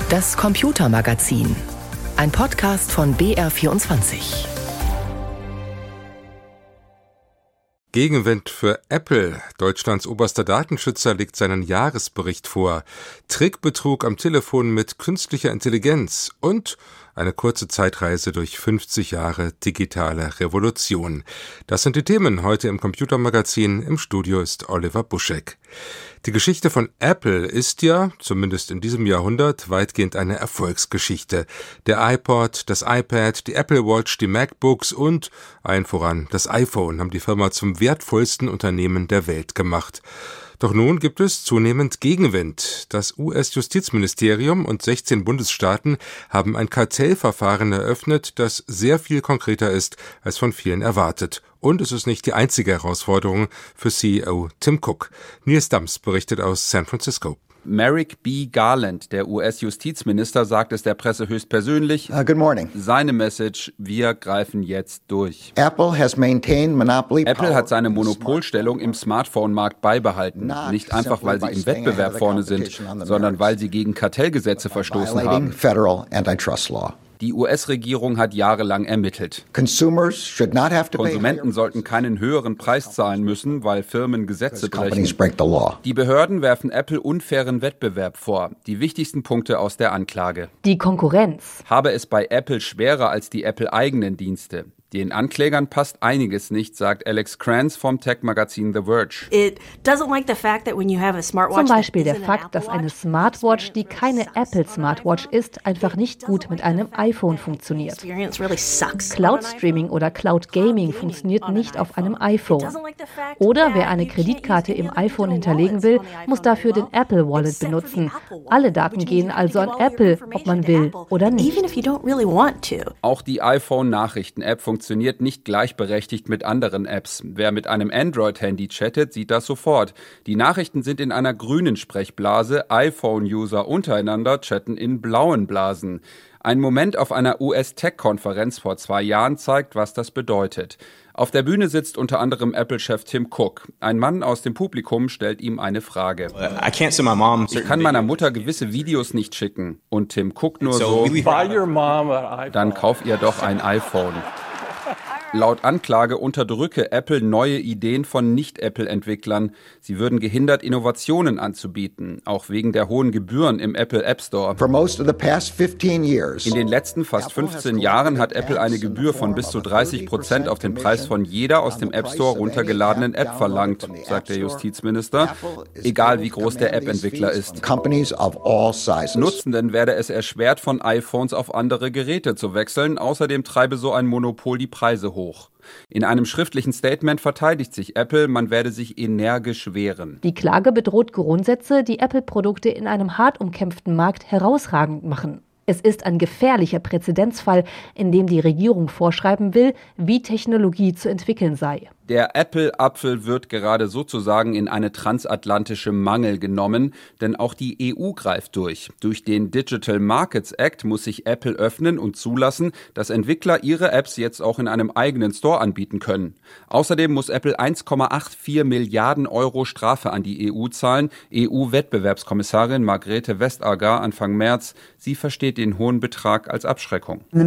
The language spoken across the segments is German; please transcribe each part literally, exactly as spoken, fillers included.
Das Computermagazin. Ein Podcast von B R vierundzwanzig. Gegenwind für Apple. Deutschlands oberster Datenschützer legt seinen Jahresbericht vor. Trickbetrug am Telefon mit künstlicher Intelligenz und eine kurze Zeitreise durch fünfzig Jahre digitale Revolution. Das sind die Themen heute im Computermagazin. Im Studio ist Oliver Buschek. Die Geschichte von Apple ist ja, zumindest in diesem Jahrhundert, weitgehend eine Erfolgsgeschichte. Der iPod, das iPad, die Apple Watch, die MacBooks und, allen voran, das iPhone haben die Firma zum wertvollsten Unternehmen der Welt gemacht. Doch nun gibt es zunehmend Gegenwind. Das U S-Justizministerium und sechzehn Bundesstaaten haben ein Kartellverfahren eröffnet, das sehr viel konkreter ist, als von vielen erwartet. Und es ist nicht die einzige Herausforderung für C E O Tim Cook. Nils Dams berichtet aus San Francisco. Merrick B. Garland, der U S-Justizminister, sagt es der Presse höchstpersönlich. Uh, good morning. Seine Message: Wir greifen jetzt durch. Apple has maintained monopoly Apple hat seine Monopolstellung im Smartphone-Markt beibehalten. Nicht einfach, weil sie im Wettbewerb vorne sind, sondern weil sie gegen Kartellgesetze verstoßen haben. Federal antitrust law. Die U S-Regierung hat jahrelang ermittelt. Consumers should not have to pay Konsumenten sollten keinen höheren Preis zahlen müssen, weil Firmen Gesetze brechen. companies break the law. Die Behörden werfen Apple unfairen Wettbewerb vor. Die wichtigsten Punkte aus der Anklage. Die Konkurrenz Habe es bei Apple schwerer als die Apple-eigenen Dienste. Den Anklägern passt einiges nicht, sagt Alex Kranz vom Tech-Magazin The Verge. Zum Beispiel der Fakt, dass eine Smartwatch, die keine Apple-Smartwatch ist, einfach nicht gut mit einem iPhone funktioniert. Cloud-Streaming oder Cloud-Gaming funktioniert nicht auf einem iPhone. Oder wer eine Kreditkarte im iPhone hinterlegen will, muss dafür den Apple Wallet benutzen. Alle Daten gehen also an Apple, ob man will oder nicht. Auch die iPhone-Nachrichten-App funktioniert nicht gleichberechtigt mit anderen Apps. Wer mit einem Android-Handy chattet, sieht das sofort. Die Nachrichten sind in einer grünen Sprechblase, iPhone-User untereinander chatten in blauen Blasen. Ein Moment auf einer U S-Tech-Konferenz vor zwei Jahren zeigt, was das bedeutet. Auf der Bühne sitzt unter anderem Apple-Chef Tim Cook. Ein Mann aus dem Publikum stellt ihm eine Frage. Ich kann meiner Mutter gewisse Videos nicht schicken. Und Tim Cook nur so, dann kauf ihr doch ein iPhone. Laut Anklage unterdrücke Apple neue Ideen von Nicht-Apple-Entwicklern. Sie würden gehindert, Innovationen anzubieten, auch wegen der hohen Gebühren im Apple App Store. In den letzten fast fünfzehn Jahren hat Apple eine Gebühr von bis zu dreißig Prozent auf den Preis von jeder aus dem App Store runtergeladenen App verlangt, sagt der Justizminister, egal wie groß der App-Entwickler ist. Nutzenden werde es erschwert, von iPhones auf andere Geräte zu wechseln. Außerdem treibe so ein Monopol die Preise hoch. In einem schriftlichen Statement verteidigt sich Apple, man werde sich energisch wehren. Die Klage bedroht Grundsätze, die Apple-Produkte in einem hart umkämpften Markt herausragend machen. Es ist ein gefährlicher Präzedenzfall, in dem die Regierung vorschreiben will, wie Technologie zu entwickeln sei. Der Apple-Apfel wird gerade sozusagen in eine transatlantische Mangel genommen, denn auch die E U greift durch. Durch den Digital Markets Act muss sich Apple öffnen und zulassen, dass Entwickler ihre Apps jetzt auch in einem eigenen Store anbieten können. Außerdem muss Apple eins Komma vierundachtzig Milliarden Euro Strafe an die E U zahlen. E U-Wettbewerbskommissarin Margrethe Vestager Anfang März, sie versteht den hohen Betrag als Abschreckung. Die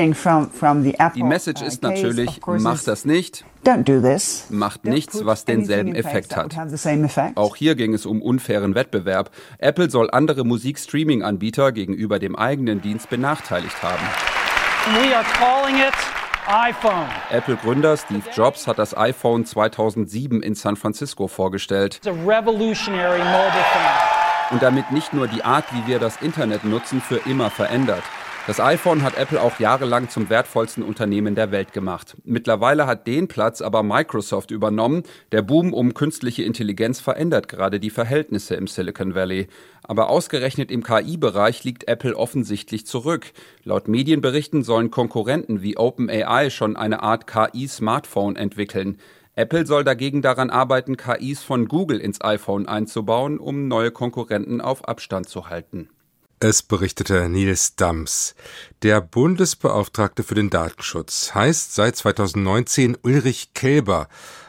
Message ist natürlich, mach das nicht. Macht nichts, was denselben Effekt hat. Auch hier ging es um unfairen Wettbewerb. Apple soll andere Musikstreaming-Anbieter gegenüber dem eigenen Dienst benachteiligt haben. We are calling it iPhone. Apple-Gründer Steve Jobs hat das iPhone zweitausendsieben in San Francisco vorgestellt. It's a revolutionary mobile phone. Und damit nicht nur die Art, wie wir das Internet nutzen, für immer verändert. Das iPhone hat Apple auch jahrelang zum wertvollsten Unternehmen der Welt gemacht. Mittlerweile hat den Platz aber Microsoft übernommen. Der Boom um künstliche Intelligenz verändert gerade die Verhältnisse im Silicon Valley. Aber ausgerechnet im K I-Bereich liegt Apple offensichtlich zurück. Laut Medienberichten sollen Konkurrenten wie OpenAI schon eine Art K I-Smartphone entwickeln. Apple soll dagegen daran arbeiten, K Is von Google ins iPhone einzubauen, um neue Konkurrenten auf Abstand zu halten. Es berichtete Nils Dams. Der Bundesbeauftragte für den Datenschutz heißt seit zweitausendneunzehn Ulrich Kelber.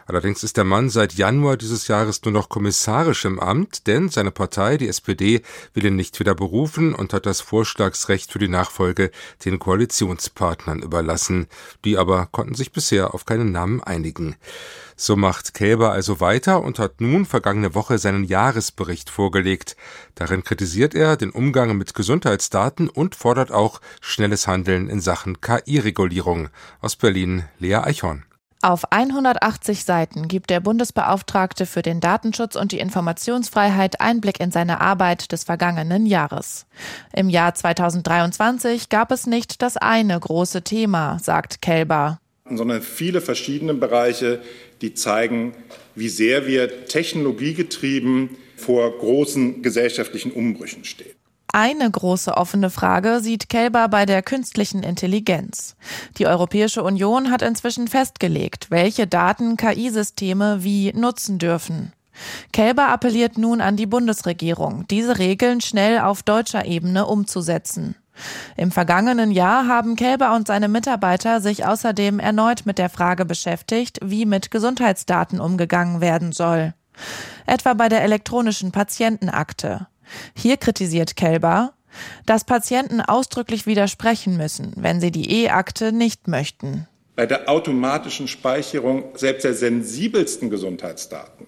Allerdings ist der Mann seit Januar dieses Jahres nur noch kommissarisch im Amt, denn seine Partei, die S P D, will ihn nicht wieder berufen und hat das Vorschlagsrecht für die Nachfolge den Koalitionspartnern überlassen. Die aber konnten sich bisher auf keinen Namen einigen. So macht Kelber also weiter und hat nun vergangene Woche seinen Jahresbericht vorgelegt. Darin kritisiert er den Umgang mit Gesundheitsdaten und fordert auch schnelles Handeln in Sachen K I-Regulierung. Aus Berlin, Lea Eichhorn. Auf hundertachtzig Seiten gibt der Bundesbeauftragte für den Datenschutz und die Informationsfreiheit Einblick in seine Arbeit des vergangenen Jahres. Im Jahr zweitausenddreiundzwanzig gab es nicht das eine große Thema, sagt Kelber, sondern viele verschiedene Bereiche, die zeigen, wie sehr wir technologiegetrieben vor großen gesellschaftlichen Umbrüchen stehen. Eine große offene Frage sieht Kelber bei der künstlichen Intelligenz. Die Europäische Union hat inzwischen festgelegt, welche Daten K I-Systeme wie nutzen dürfen. Kelber appelliert nun an die Bundesregierung, diese Regeln schnell auf deutscher Ebene umzusetzen. Im vergangenen Jahr haben Kelber und seine Mitarbeiter sich außerdem erneut mit der Frage beschäftigt, wie mit Gesundheitsdaten umgegangen werden soll. Etwa bei der elektronischen Patientenakte. Hier kritisiert Kelber, dass Patienten ausdrücklich widersprechen müssen, wenn sie die E-Akte nicht möchten. Bei der automatischen Speicherung selbst der sensibelsten Gesundheitsdaten,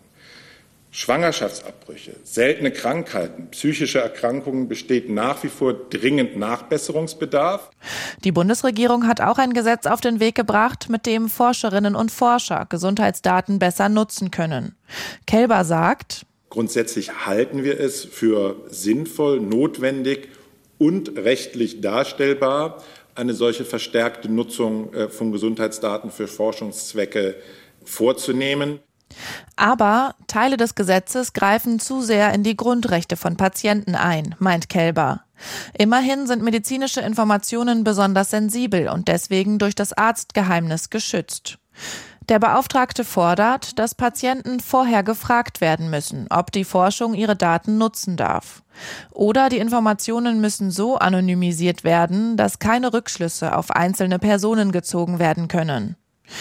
Schwangerschaftsabbrüche, seltene Krankheiten, psychische Erkrankungen besteht nach wie vor dringend Nachbesserungsbedarf. Die Bundesregierung hat auch ein Gesetz auf den Weg gebracht, mit dem Forscherinnen und Forscher Gesundheitsdaten besser nutzen können. Kelber sagt: Grundsätzlich halten wir es für sinnvoll, notwendig und rechtlich darstellbar, eine solche verstärkte Nutzung von Gesundheitsdaten für Forschungszwecke vorzunehmen. Aber Teile des Gesetzes greifen zu sehr in die Grundrechte von Patienten ein, meint Kelber. Immerhin sind medizinische Informationen besonders sensibel und deswegen durch das Arztgeheimnis geschützt. Der Beauftragte fordert, dass Patienten vorher gefragt werden müssen, ob die Forschung ihre Daten nutzen darf. Oder die Informationen müssen so anonymisiert werden, dass keine Rückschlüsse auf einzelne Personen gezogen werden können.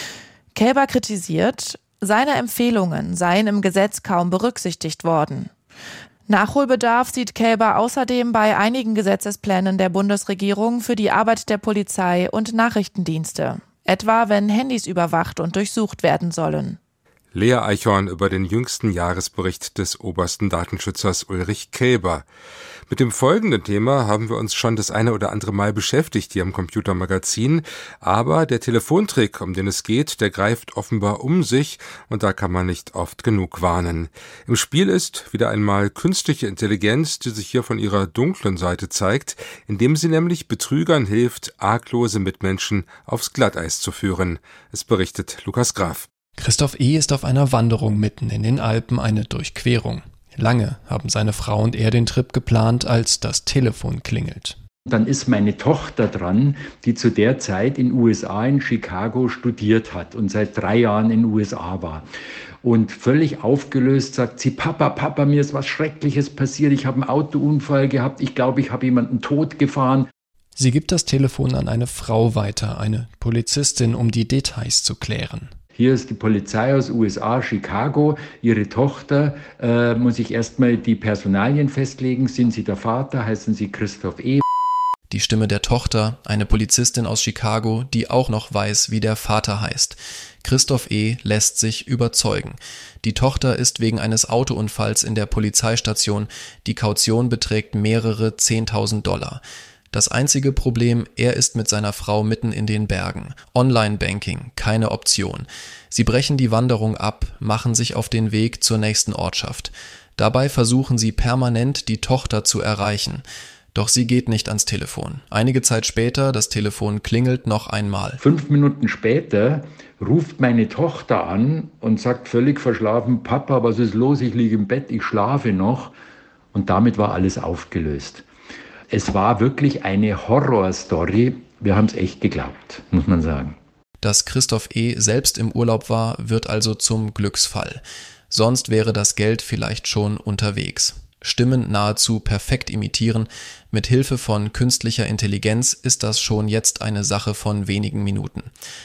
Kelber kritisiert, seine Empfehlungen seien im Gesetz kaum berücksichtigt worden. Nachholbedarf sieht Kelber außerdem bei einigen Gesetzesplänen der Bundesregierung für die Arbeit der Polizei und Nachrichtendienste. Etwa wenn Handys überwacht und durchsucht werden sollen. Lea Eichhorn über den jüngsten Jahresbericht des obersten Datenschützers Ulrich Kelber. Mit dem folgenden Thema haben wir uns schon das eine oder andere Mal beschäftigt hier im Computermagazin, aber der Telefontrick, um den es geht, der greift offenbar um sich und da kann man nicht oft genug warnen. Im Spiel ist wieder einmal künstliche Intelligenz, die sich hier von ihrer dunklen Seite zeigt, indem sie nämlich Betrügern hilft, arglose Mitmenschen aufs Glatteis zu führen. Es berichtet Lukas Graf. Christoph E. ist auf einer Wanderung mitten in den Alpen, eine Durchquerung. Lange haben seine Frau und er den Trip geplant, als das Telefon klingelt. Dann ist meine Tochter dran, die zu der Zeit in U S A, in Chicago studiert hat und seit drei Jahren in U S A war. Und völlig aufgelöst sagt sie: Papa, Papa, mir ist was Schreckliches passiert. Ich habe einen Autounfall gehabt. Ich glaube, ich habe jemanden tot gefahren. Sie gibt das Telefon an eine Frau weiter, eine Polizistin, um die Details zu klären. Hier ist die Polizei aus U S A, Chicago. Ihre Tochter, äh, muss ich erstmal die Personalien festlegen. Sind Sie der Vater? Heißen Sie Christoph E.? Die Stimme der Tochter, eine Polizistin aus Chicago, die auch noch weiß, wie der Vater heißt. Christoph E. lässt sich überzeugen. Die Tochter ist wegen eines Autounfalls in der Polizeistation. Die Kaution beträgt mehrere zehntausend Dollar. Das einzige Problem, er ist mit seiner Frau mitten in den Bergen. Online-Banking, keine Option. Sie brechen die Wanderung ab, machen sich auf den Weg zur nächsten Ortschaft. Dabei versuchen sie permanent, die Tochter zu erreichen. Doch sie geht nicht ans Telefon. Einige Zeit später, das Telefon klingelt noch einmal. Fünf Minuten später ruft meine Tochter an und sagt völlig verschlafen: Papa, was ist los? Ich liege im Bett, ich schlafe noch. Und damit war alles aufgelöst. Es war wirklich eine Horrorstory. Wir haben es echt geglaubt, muss man sagen. Dass Christoph E. selbst im Urlaub war, wird also zum Glücksfall. Sonst wäre das Geld vielleicht schon unterwegs. Stimmen nahezu perfekt imitieren. Mit Hilfe von künstlicher Intelligenz ist das schon jetzt eine Sache von wenigen Minuten.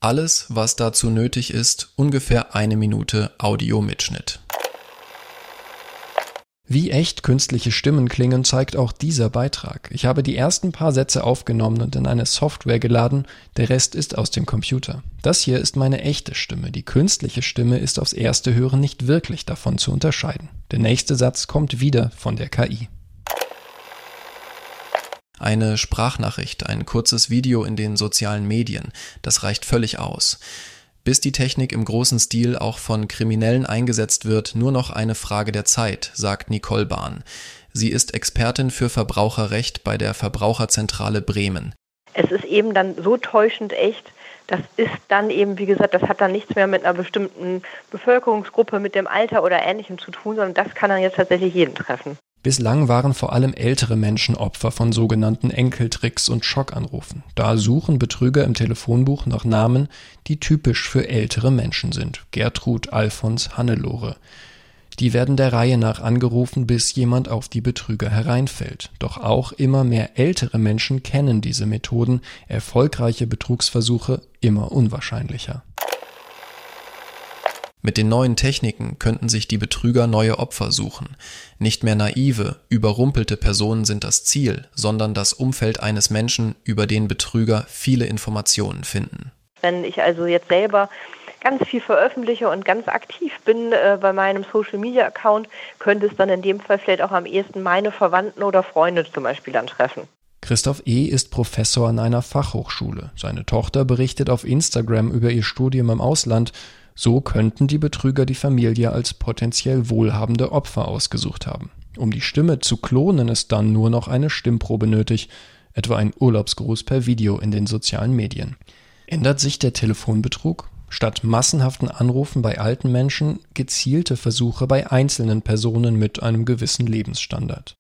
Alles, was dazu nötig ist, ungefähr eine Minute Audio-Mitschnitt. Wie echt künstliche Stimmen klingen, zeigt auch dieser Beitrag. Ich habe die ersten paar Sätze aufgenommen und in eine Software geladen, der Rest ist aus dem Computer. Das hier ist meine echte Stimme, die künstliche Stimme ist aufs erste Hören nicht wirklich davon zu unterscheiden. Der nächste Satz kommt wieder von der K I. Eine Sprachnachricht, ein kurzes Video in den sozialen Medien, das reicht völlig aus. Bis die Technik im großen Stil auch von Kriminellen eingesetzt wird, nur noch eine Frage der Zeit, sagt Nicole Bahn. Sie ist Expertin für Verbraucherrecht bei der Verbraucherzentrale Bremen. Es ist eben dann so täuschend echt, das ist dann eben, wie gesagt, das hat dann nichts mehr mit einer bestimmten Bevölkerungsgruppe, mit dem Alter oder Ähnlichem zu tun, sondern das kann dann jetzt tatsächlich jeden treffen. Bislang waren vor allem ältere Menschen Opfer von sogenannten Enkeltricks und Schockanrufen. Da suchen Betrüger im Telefonbuch nach Namen, die typisch für ältere Menschen sind. Gertrud, Alfons, Hannelore. Die werden der Reihe nach angerufen, bis jemand auf die Betrüger hereinfällt. Doch auch immer mehr ältere Menschen kennen diese Methoden, erfolgreiche Betrugsversuche immer unwahrscheinlicher. Mit den neuen Techniken könnten sich die Betrüger neue Opfer suchen. Nicht mehr naive, überrumpelte Personen sind das Ziel, sondern das Umfeld eines Menschen, über den Betrüger viele Informationen finden. Wenn ich also jetzt selber ganz viel veröffentliche und ganz aktiv bin äh, bei meinem Social-Media-Account, könnte es dann in dem Fall vielleicht auch am ehesten meine Verwandten oder Freunde zum Beispiel dann treffen. Christoph E. ist Professor an einer Fachhochschule. Seine Tochter berichtet auf Instagram über ihr Studium im Ausland. So könnten die Betrüger die Familie als potenziell wohlhabende Opfer ausgesucht haben. Um die Stimme zu klonen, ist dann nur noch eine Stimmprobe nötig, etwa ein Urlaubsgruß per Video in den sozialen Medien. Ändert sich der Telefonbetrug? Statt massenhaften Anrufen bei alten Menschen gezielte Versuche bei einzelnen Personen mit einem gewissen Lebensstandard.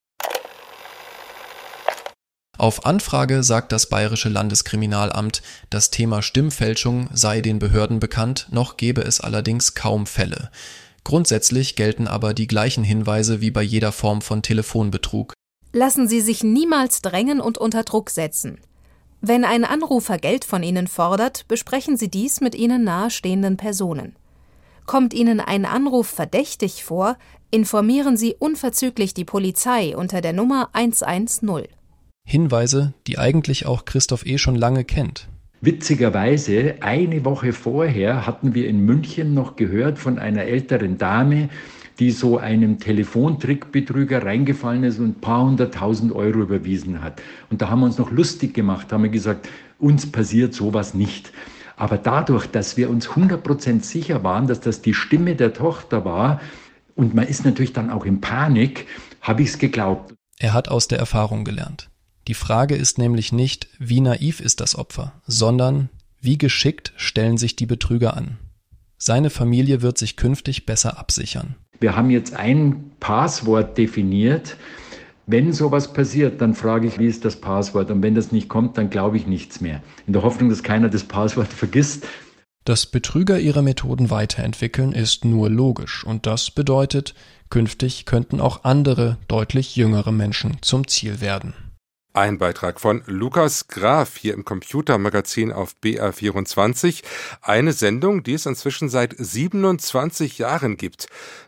Auf Anfrage sagt das Bayerische Landeskriminalamt, das Thema Stimmfälschung sei den Behörden bekannt, noch gebe es allerdings kaum Fälle. Grundsätzlich gelten aber die gleichen Hinweise wie bei jeder Form von Telefonbetrug. Lassen Sie sich niemals drängen und unter Druck setzen. Wenn ein Anrufer Geld von Ihnen fordert, besprechen Sie dies mit Ihnen nahestehenden Personen. Kommt Ihnen ein Anruf verdächtig vor, informieren Sie unverzüglich die Polizei unter der Nummer eins eins null. Hinweise, die eigentlich auch Christoph E. schon lange kennt. Witzigerweise, eine Woche vorher hatten wir in München noch gehört von einer älteren Dame, die so einem Telefontrickbetrüger reingefallen ist und ein paar hunderttausend Euro überwiesen hat. Und da haben wir uns noch lustig gemacht, haben wir gesagt, uns passiert sowas nicht. Aber dadurch, dass wir uns hundert Prozent sicher waren, dass das die Stimme der Tochter war, und man ist natürlich dann auch in Panik, habe ich es geglaubt. Er hat aus der Erfahrung gelernt. Die Frage ist nämlich nicht, wie naiv ist das Opfer, sondern wie geschickt stellen sich die Betrüger an. Seine Familie wird sich künftig besser absichern. Wir haben jetzt ein Passwort definiert. Wenn sowas passiert, dann frage ich, wie ist das Passwort? Und wenn das nicht kommt, dann glaube ich nichts mehr. In der Hoffnung, dass keiner das Passwort vergisst. Dass Betrüger ihre Methoden weiterentwickeln, ist nur logisch. Und das bedeutet, künftig könnten auch andere, deutlich jüngere Menschen zum Ziel werden. Ein Beitrag von Lukas Graf hier im Computermagazin auf B R vierundzwanzig. Eine Sendung, die es inzwischen seit siebenundzwanzig Jahren gibt.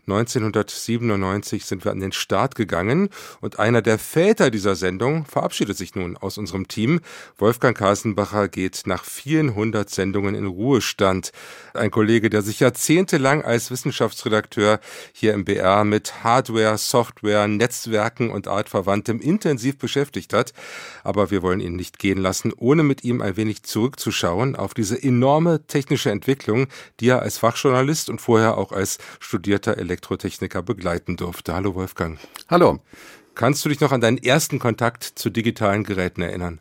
neunzehnhundertsiebenundneunzig sind wir an den Start gegangen und einer der Väter dieser Sendung verabschiedet sich nun aus unserem Team. Wolfgang Kassenbacher geht nach vielen hundert Sendungen in Ruhestand. Ein Kollege, der sich jahrzehntelang als Wissenschaftsredakteur hier im B R mit Hardware, Software, Netzwerken und Artverwandtem intensiv beschäftigt hat. Aber wir wollen ihn nicht gehen lassen, ohne mit ihm ein wenig zurückzuschauen auf diese enorme technische Entwicklung, die er als Fachjournalist und vorher auch als studierter Elektrotechniker begleiten durfte. Hallo Wolfgang. Hallo. Kannst du dich noch an deinen ersten Kontakt zu digitalen Geräten erinnern?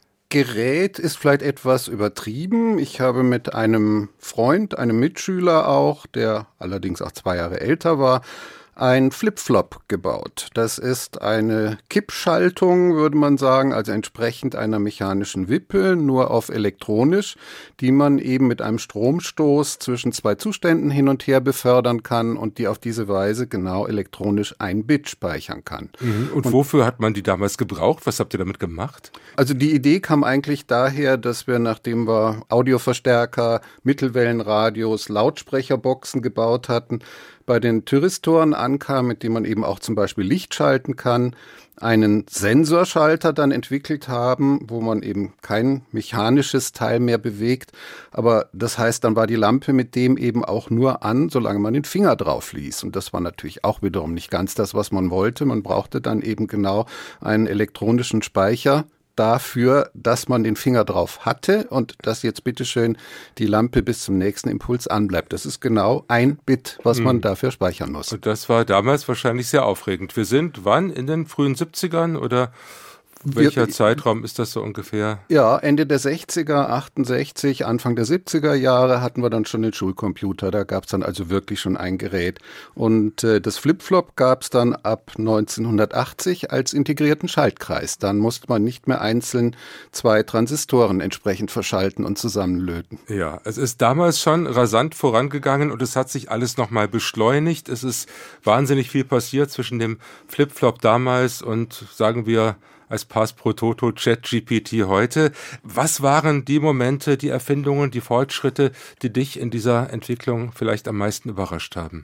Gerät ist vielleicht etwas übertrieben. Ich habe mit einem Freund, einem Mitschüler auch, der allerdings auch zwei Jahre älter war, ein Flip-Flop gebaut. Das ist eine Kippschaltung, würde man sagen, also entsprechend einer mechanischen Wippe, nur auf elektronisch, die man eben mit einem Stromstoß zwischen zwei Zuständen hin und her befördern kann und die auf diese Weise genau elektronisch ein Bit speichern kann. Mhm. Und, und wofür hat man die damals gebraucht? Was habt ihr damit gemacht? Also die Idee kam eigentlich daher, dass wir, nachdem wir Audioverstärker, Mittelwellenradios, Lautsprecherboxen gebaut hatten, bei den Thyristoren ankam, mit dem man eben auch zum Beispiel Licht schalten kann, einen Sensorschalter dann entwickelt haben, wo man eben kein mechanisches Teil mehr bewegt. Aber das heißt, dann war die Lampe mit dem eben auch nur an, solange man den Finger drauf ließ. Und das war natürlich auch wiederum nicht ganz das, was man wollte. Man brauchte dann eben genau einen elektronischen Speicher dafür, dass man den Finger drauf hatte und dass jetzt bitteschön die Lampe bis zum nächsten Impuls anbleibt. Das ist genau ein Bit, was hm. man dafür speichern muss. Und das war damals wahrscheinlich sehr aufregend. Wir sind wann? In den frühen siebzigern oder welcher Wir, Zeitraum ist das so ungefähr? Ja, Ende der sechziger, achtundsechzig, Anfang der siebziger Jahre hatten wir dann schon den Schulcomputer. Da gab es dann also wirklich schon ein Gerät. Und äh, das Flip-Flop gab es dann ab neunzehnhundertachtzig als integrierten Schaltkreis. Dann musste man nicht mehr einzeln zwei Transistoren entsprechend verschalten und zusammenlöten. Ja, es ist damals schon rasant vorangegangen und es hat sich alles nochmal beschleunigt. Es ist wahnsinnig viel passiert zwischen dem Flip-Flop damals und, sagen wir, als Pass pro Toto ChatGPT heute. Was waren die Momente, die Erfindungen, die Fortschritte, die dich in dieser Entwicklung vielleicht am meisten überrascht haben?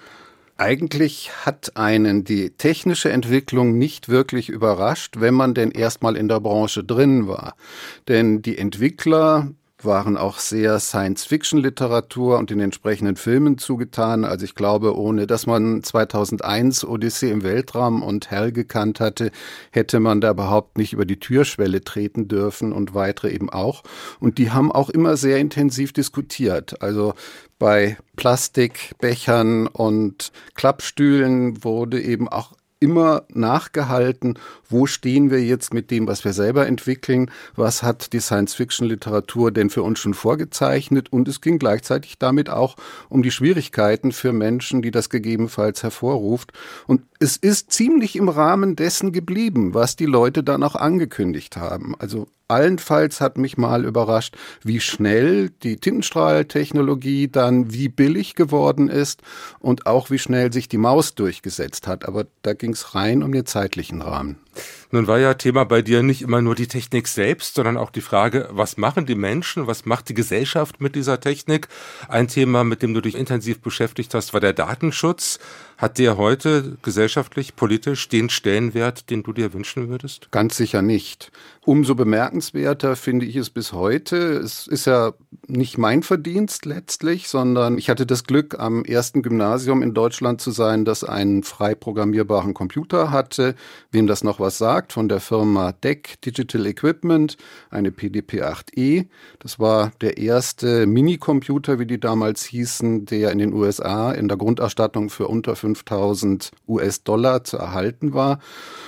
Eigentlich hat einen die technische Entwicklung nicht wirklich überrascht, wenn man denn erstmal in der Branche drin war. Denn die Entwickler waren auch sehr Science-Fiction-Literatur und den entsprechenden Filmen zugetan. Also ich glaube, ohne dass man zweitausendeins Odyssee im Weltraum und Hell gekannt hatte, hätte man da überhaupt nicht über die Türschwelle treten dürfen und weitere eben auch. Und die haben auch immer sehr intensiv diskutiert. Also bei Plastikbechern und Klappstühlen wurde eben auch immer nachgehalten, wo stehen wir jetzt mit dem, was wir selber entwickeln, was hat die Science-Fiction-Literatur denn für uns schon vorgezeichnet, und es ging gleichzeitig damit auch um die Schwierigkeiten für Menschen, die das gegebenenfalls hervorruft, und es ist ziemlich im Rahmen dessen geblieben, was die Leute dann auch angekündigt haben. Also allenfalls hat mich mal überrascht, wie schnell die Tintenstrahltechnologie dann wie billig geworden ist und auch wie schnell sich die Maus durchgesetzt hat. Aber da ging es rein um den zeitlichen Rahmen. Nun war ja Thema bei dir nicht immer nur die Technik selbst, sondern auch die Frage, was machen die Menschen, was macht die Gesellschaft mit dieser Technik? Ein Thema, mit dem du dich intensiv beschäftigt hast, war der Datenschutz. Hat der heute gesellschaftlich, politisch den Stellenwert, den du dir wünschen würdest? Ganz sicher nicht. Umso bemerkenswerter finde ich es bis heute. Es ist ja nicht mein Verdienst letztlich, sondern ich hatte das Glück, am ersten Gymnasium in Deutschland zu sein, das einen frei programmierbaren Computer hatte. Wem das noch was sagt, von der Firma D E C Digital Equipment, eine P D P acht E. Das war der erste Minicomputer, wie die damals hießen, der in den U S A in der Grundausstattung für unter fünftausend US-Dollar zu erhalten war.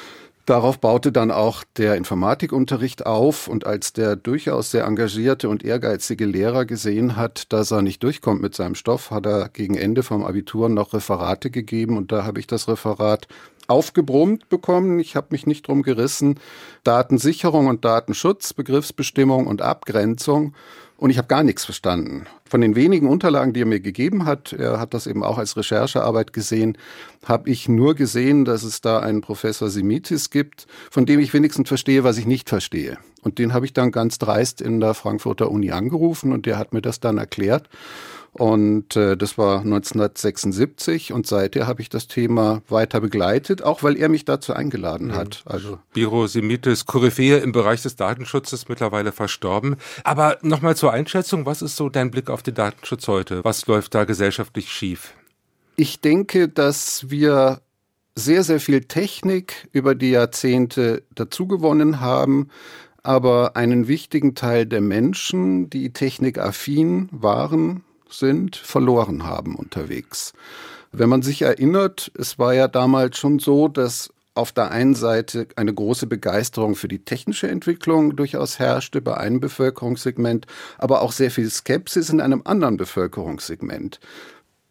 Darauf baute dann auch der Informatikunterricht auf, und als der durchaus sehr engagierte und ehrgeizige Lehrer gesehen hat, dass er nicht durchkommt mit seinem Stoff, hat er gegen Ende vom Abitur noch Referate gegeben, und da habe ich das Referat aufgebrummt bekommen. Ich habe mich nicht drum gerissen. Datensicherung und Datenschutz, Begriffsbestimmung und Abgrenzung. Und ich habe gar nichts verstanden. Von den wenigen Unterlagen, die er mir gegeben hat, er hat das eben auch als Recherchearbeit gesehen, habe ich nur gesehen, dass es da einen Professor Simitis gibt, von dem ich wenigstens verstehe, was ich nicht verstehe. Und den habe ich dann ganz dreist in der Frankfurter Uni angerufen, und der hat mir das dann erklärt. Und äh, das war neunzehnhundertsechsundsiebzig, und seither habe ich das Thema weiter begleitet, auch weil er mich dazu eingeladen hat. Also Spiro Simitis, Koryphäe im Bereich des Datenschutzes, mittlerweile verstorben. Aber nochmal zur Einschätzung, was ist so dein Blick auf den Datenschutz heute? Was läuft da gesellschaftlich schief? Ich denke, dass wir sehr, sehr viel Technik über die Jahrzehnte dazugewonnen haben, aber einen wichtigen Teil der Menschen, die technikaffin waren, sind, verloren haben unterwegs. Wenn man sich erinnert, es war ja damals schon so, dass auf der einen Seite eine große Begeisterung für die technische Entwicklung durchaus herrschte bei einem Bevölkerungssegment, aber auch sehr viel Skepsis in einem anderen Bevölkerungssegment.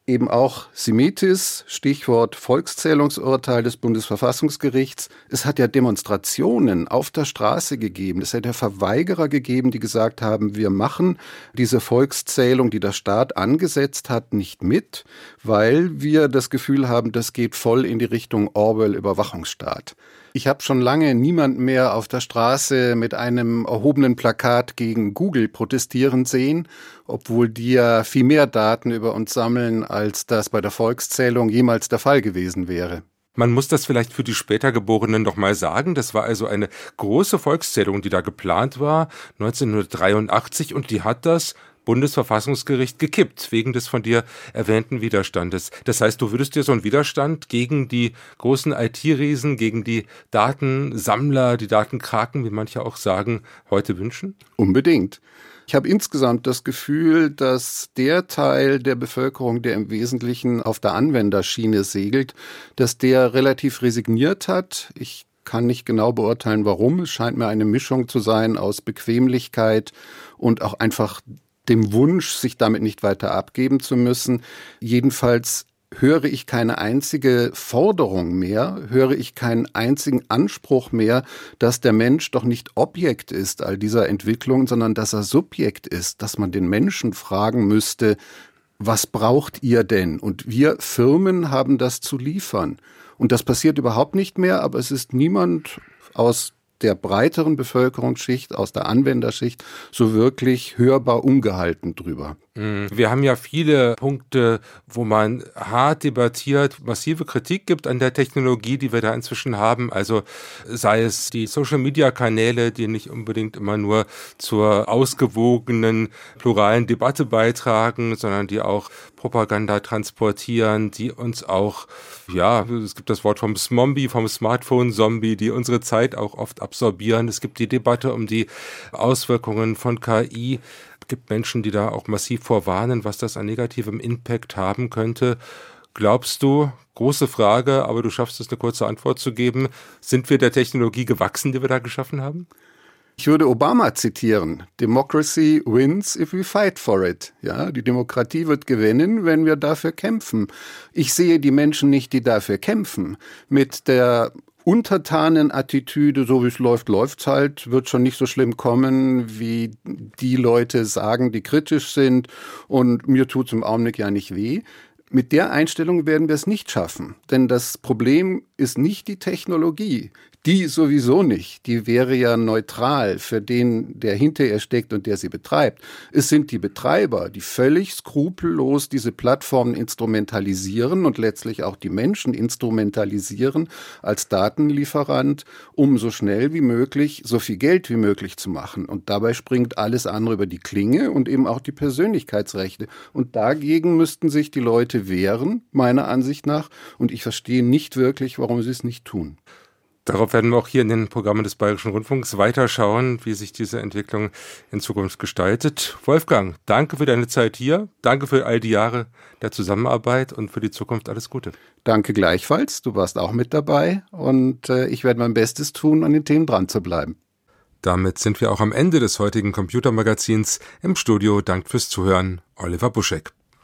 Eben auch Simitis, Stichwort Volkszählungsurteil des Bundesverfassungsgerichts. Es hat ja Demonstrationen auf der Straße gegeben. Es hat ja Verweigerer gegeben, die gesagt haben, wir machen diese Volkszählung, die der Staat angesetzt hat, nicht mit, weil wir das Gefühl haben, das geht voll in die Richtung Orwell-Überwachungsstaat. Ich habe schon lange niemand mehr auf der Straße mit einem erhobenen Plakat gegen Google protestieren sehen, obwohl die ja viel mehr Daten über uns sammeln, als das bei der Volkszählung jemals der Fall gewesen wäre. Man muss das vielleicht für die später Geborenen noch mal sagen. Das war also eine große Volkszählung, die da geplant war, neunzehnhundertdreiundachtzig, und die hat das Bundesverfassungsgericht gekippt, wegen des von dir erwähnten Widerstandes. Das heißt, du würdest dir so einen Widerstand gegen die großen I T-Riesen, gegen die Datensammler, die Datenkraken, wie manche auch sagen, heute wünschen? Unbedingt. Ich habe insgesamt das Gefühl, dass der Teil der Bevölkerung, der im Wesentlichen auf der Anwenderschiene segelt, dass der relativ resigniert hat. Ich kann nicht genau beurteilen, warum. Es scheint mir eine Mischung zu sein aus Bequemlichkeit und auch einfach dem Wunsch, sich damit nicht weiter abgeben zu müssen. Jedenfalls höre ich keine einzige Forderung mehr, höre ich keinen einzigen Anspruch mehr, dass der Mensch doch nicht Objekt ist all dieser Entwicklungen, sondern dass er Subjekt ist, dass man den Menschen fragen müsste, was braucht ihr denn? Und wir Firmen haben das zu liefern. Und das passiert überhaupt nicht mehr, aber es ist niemand aus der breiteren Bevölkerungsschicht, aus der Anwenderschicht, so wirklich hörbar ungehalten drüber. Wir haben ja viele Punkte, wo man hart debattiert, massive Kritik gibt an der Technologie, die wir da inzwischen haben. Also sei es die Social-Media-Kanäle, die nicht unbedingt immer nur zur ausgewogenen, pluralen Debatte beitragen, sondern die auch Propaganda transportieren, die uns auch, ja, es gibt das Wort vom Smombie, vom Smartphone-Zombie, die unsere Zeit auch oft absorbieren. Es gibt die Debatte um die Auswirkungen von K I. Es gibt Menschen, die da auch massiv vorwarnen, was das an negativem Impact haben könnte. Glaubst du, große Frage, aber du schaffst es, eine kurze Antwort zu geben, sind wir der Technologie gewachsen, die wir da geschaffen haben? Ich würde Obama zitieren. Democracy wins if we fight for it. Ja, die Demokratie wird gewinnen, wenn wir dafür kämpfen. Ich sehe die Menschen nicht, die dafür kämpfen. Mit der untertanen Attitüde, so wie es läuft, läuft's halt, wird schon nicht so schlimm kommen, wie die Leute sagen, die kritisch sind, und mir tut's im Augenblick ja nicht weh. Mit der Einstellung werden wir es nicht schaffen, denn das Problem ist nicht die Technologie. Die sowieso nicht. Die wäre ja neutral für den, der hinter ihr steckt und der sie betreibt. Es sind die Betreiber, die völlig skrupellos diese Plattformen instrumentalisieren und letztlich auch die Menschen instrumentalisieren als Datenlieferant, um so schnell wie möglich so viel Geld wie möglich zu machen. Und dabei springt alles andere über die Klinge und eben auch die Persönlichkeitsrechte. Und dagegen müssten sich die Leute wehren, meiner Ansicht nach. Und ich verstehe nicht wirklich, warum sie es nicht tun. Darauf werden wir auch hier in den Programmen des Bayerischen Rundfunks weiterschauen, wie sich diese Entwicklung in Zukunft gestaltet. Wolfgang, danke für deine Zeit hier, danke für all die Jahre der Zusammenarbeit und für die Zukunft alles Gute. Danke gleichfalls, du warst auch mit dabei und äh, ich werde mein Bestes tun, an den Themen dran zu bleiben. Damit sind wir auch am Ende des heutigen Computermagazins. Im Studio dankt fürs Zuhören Oliver Buschek.